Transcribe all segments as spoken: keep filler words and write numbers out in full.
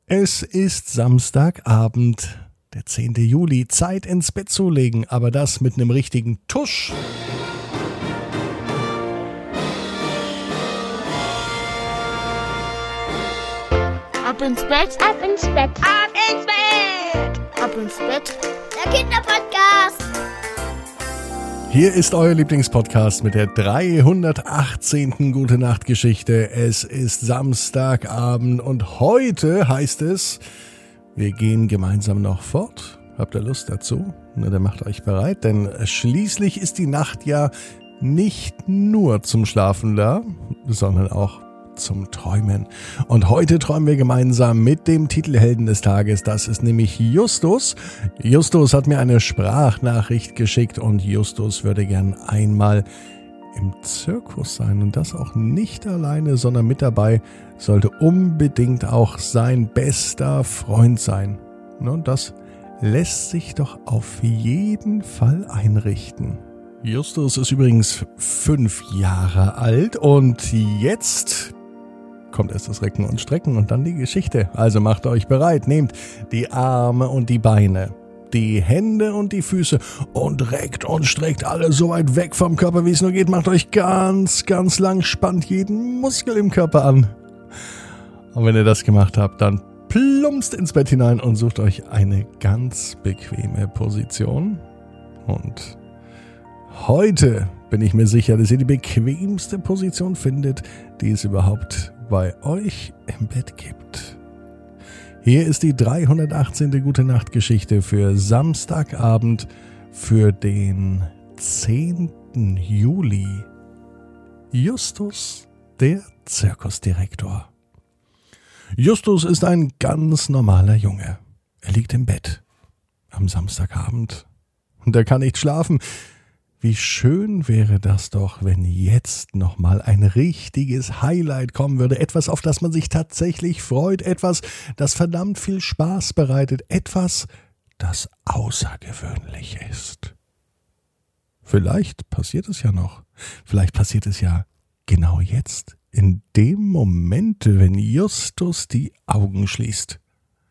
Es ist Samstagabend, der zehnte Juli, Zeit ins Bett zu legen, aber das mit einem richtigen Tusch. Ab ins Bett, ab ins Bett, ab ins Bett, ab ins Bett, der Kinderpodcast. Hier ist euer Lieblingspodcast mit der dreihundertachtzehnten Gute-Nacht-Geschichte. Es ist Samstagabend und heute heißt es, wir gehen gemeinsam noch fort. Habt ihr Lust dazu? Na, dann macht euch bereit, denn schließlich ist die Nacht ja nicht nur zum Schlafen da, sondern auch zum Träumen. Und heute träumen wir gemeinsam mit dem Titelhelden des Tages. Das ist nämlich Justus. Justus hat mir eine Sprachnachricht geschickt und Justus würde gern einmal im Zirkus sein. Und das auch nicht alleine, sondern mit dabei sollte unbedingt auch sein bester Freund sein. Und das lässt sich doch auf jeden Fall einrichten. Justus ist übrigens fünf Jahre alt und jetzt kommt erst das Recken und Strecken und dann die Geschichte. Also macht euch bereit, nehmt die Arme und die Beine, die Hände und die Füße und reckt und streckt alle so weit weg vom Körper, wie es nur geht. Macht euch ganz, ganz lang, spannt jeden Muskel im Körper an. Und wenn ihr das gemacht habt, dann plumpst ins Bett hinein und sucht euch eine ganz bequeme Position. Und heute bin ich mir sicher, dass ihr die bequemste Position findet, die es überhaupt bei euch im Bett gibt. Hier ist die dreihundertachtzehnte Gute-Nacht-Geschichte für Samstagabend für den zehnten Juli. Justus, der Zirkusdirektor. Justus ist ein ganz normaler Junge. Er liegt im Bett am Samstagabend und er kann nicht schlafen. Wie schön wäre das doch, wenn jetzt nochmal ein richtiges Highlight kommen würde. Etwas, auf das man sich tatsächlich freut. Etwas, das verdammt viel Spaß bereitet. Etwas, das außergewöhnlich ist. Vielleicht passiert es ja noch. Vielleicht passiert es ja genau jetzt. In dem Moment, wenn Justus die Augen schließt.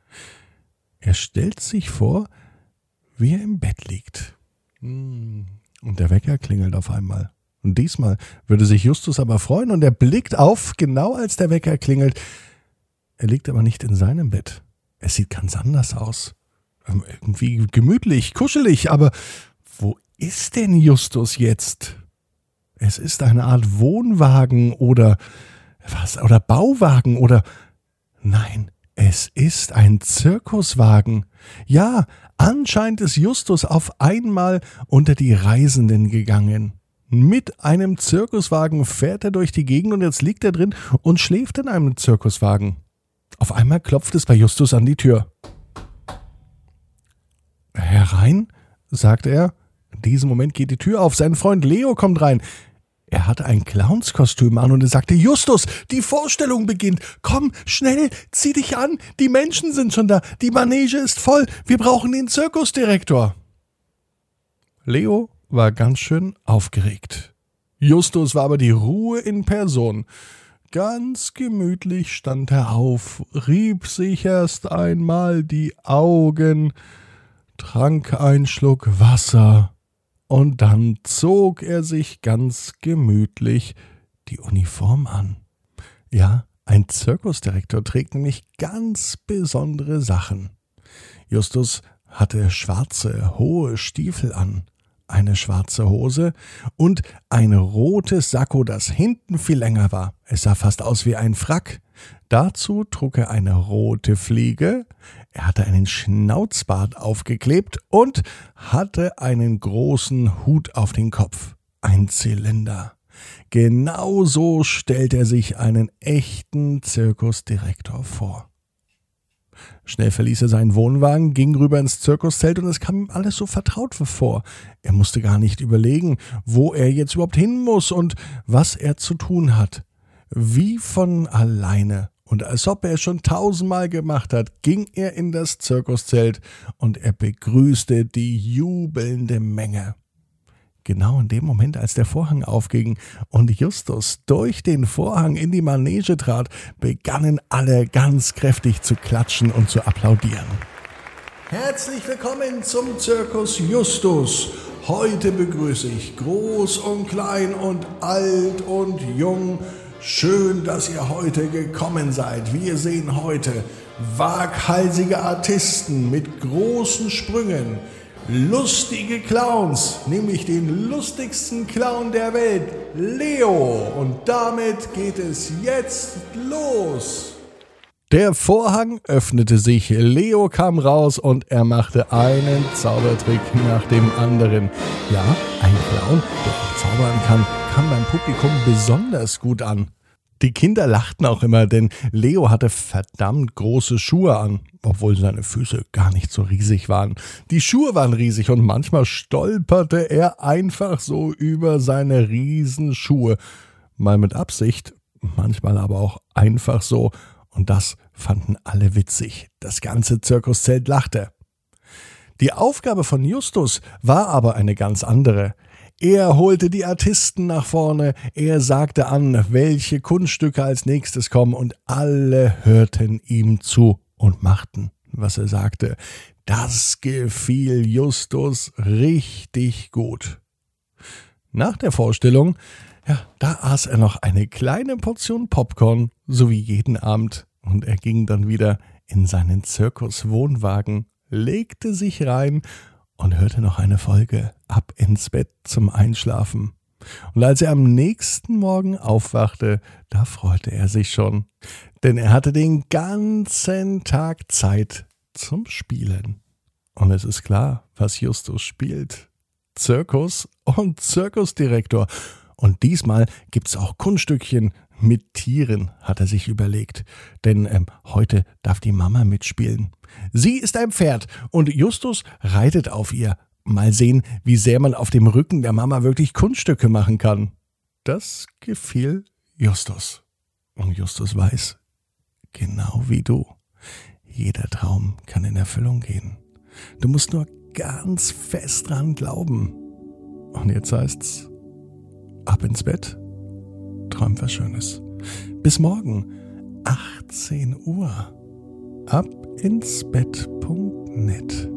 Er stellt sich vor, wie er im Bett liegt. Hm. Und der Wecker klingelt auf einmal. Und diesmal würde sich Justus aber freuen und er blickt auf, genau als der Wecker klingelt. Er liegt aber nicht in seinem Bett. Es sieht ganz anders aus. Irgendwie gemütlich, kuschelig, aber wo ist denn Justus jetzt? Es ist eine Art Wohnwagen oder was, oder Bauwagen oder nein, es ist ein Zirkuswagen. Ja, anscheinend ist Justus auf einmal unter die Reisenden gegangen. Mit einem Zirkuswagen fährt er durch die Gegend und jetzt liegt er drin und schläft in einem Zirkuswagen. Auf einmal klopft es bei Justus an die Tür. Herein, sagt er. In diesem Moment geht die Tür auf. Sein Freund Leo kommt rein. Er hatte ein Clownskostüm an und er sagte, Justus, die Vorstellung beginnt. Komm, schnell, zieh dich an. Die Menschen sind schon da. Die Manege ist voll. Wir brauchen den Zirkusdirektor. Leo war ganz schön aufgeregt. Justus war aber die Ruhe in Person. Ganz gemütlich stand er auf, rieb sich erst einmal die Augen, trank einen Schluck Wasser. Und dann zog er sich ganz gemütlich die Uniform an. Ja, ein Zirkusdirektor trägt nämlich ganz besondere Sachen. Justus hatte schwarze, hohe Stiefel an, eine schwarze Hose und ein rotes Sakko, das hinten viel länger war. Es sah fast aus wie ein Frack. Dazu trug er eine rote Fliege, er hatte einen Schnauzbart aufgeklebt und hatte einen großen Hut auf den Kopf, ein Zylinder. Genau so stellt er sich einen echten Zirkusdirektor vor. Schnell verließ er seinen Wohnwagen, ging rüber ins Zirkuszelt und es kam ihm alles so vertraut vor. Er musste gar nicht überlegen, wo er jetzt überhaupt hin muss und was er zu tun hat. Wie von alleine. Und als ob er es schon tausendmal gemacht hat, ging er in das Zirkuszelt und er begrüßte die jubelnde Menge. genau in dem Moment, als der Vorhang aufging und Justus durch den Vorhang in die Manege trat, begannen alle ganz kräftig zu klatschen und zu applaudieren. Herzlich willkommen zum Zirkus Justus. Heute begrüße ich Groß und Klein und Alt und Jung. Schön, dass ihr heute gekommen seid. Wir sehen heute waghalsige Artisten mit großen Sprüngen, lustige Clowns, nämlich den lustigsten Clown der Welt, Leo. Und damit geht es jetzt los. Der Vorhang öffnete sich, Leo kam raus und er machte einen Zaubertrick nach dem anderen. Ja, ein Clown, der auch zaubern kann, kam beim Publikum besonders gut an. Die Kinder lachten auch immer, denn Leo hatte verdammt große Schuhe an, obwohl seine Füße gar nicht so riesig waren. Die Schuhe waren riesig und manchmal stolperte er einfach so über seine Riesenschuhe. Mal mit Absicht, manchmal aber auch einfach so. Und das fanden alle witzig. Das ganze Zirkuszelt lachte. Die Aufgabe von Justus war aber eine ganz andere. Er holte die Artisten nach vorne, er sagte an, welche Kunststücke als nächstes kommen, und alle hörten ihm zu und machten, was er sagte. Das gefiel Justus richtig gut. Nach der Vorstellung, ja, da aß er noch eine kleine Portion Popcorn, so wie jeden Abend. Und er ging dann wieder in seinen Zirkuswohnwagen, legte sich rein und hörte noch eine Folge Ab ins Bett zum Einschlafen. Und als er am nächsten Morgen aufwachte, da freute er sich schon. Denn er hatte den ganzen Tag Zeit zum Spielen. Und es ist klar, was Justus spielt. Zirkus und Zirkusdirektor. Und diesmal gibt's auch Kunststückchen mit Tieren, hat er sich überlegt. Denn ähm, heute darf die Mama mitspielen. Sie ist ein Pferd und Justus reitet auf ihr. Mal sehen, wie sehr man auf dem Rücken der Mama wirklich Kunststücke machen kann. Das gefiel Justus. Und Justus weiß, genau wie du, jeder Traum kann in Erfüllung gehen. Du musst nur ganz fest dran glauben. Und jetzt heißt's, ab ins Bett. Träum was Schönes. Bis morgen, achtzehn Uhr. ab ins bett punkt net